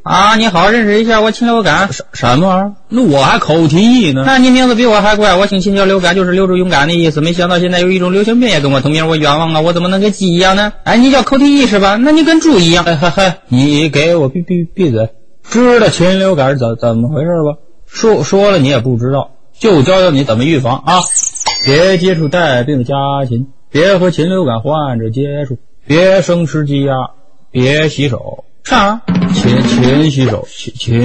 啊，你好，认识一下，我禽流感。 什么玩意儿？那我还口蹄疫呢。 那你名字比我还怪，我姓秦叫流感，就是留住勇敢的意思。没想到现在有一种流行病也跟我同名，我冤枉啊！我怎么能跟鸡一样呢？哎，你叫口蹄疫是吧？那你跟猪一样。 你给我闭嘴！知道禽流感是怎么回事吧？说了你也不知道，就教教你怎么预防啊！别接触带病的家禽，别和禽流感患者接触，别生吃鸡鸭，别洗手。 啥？ 勤洗手，勤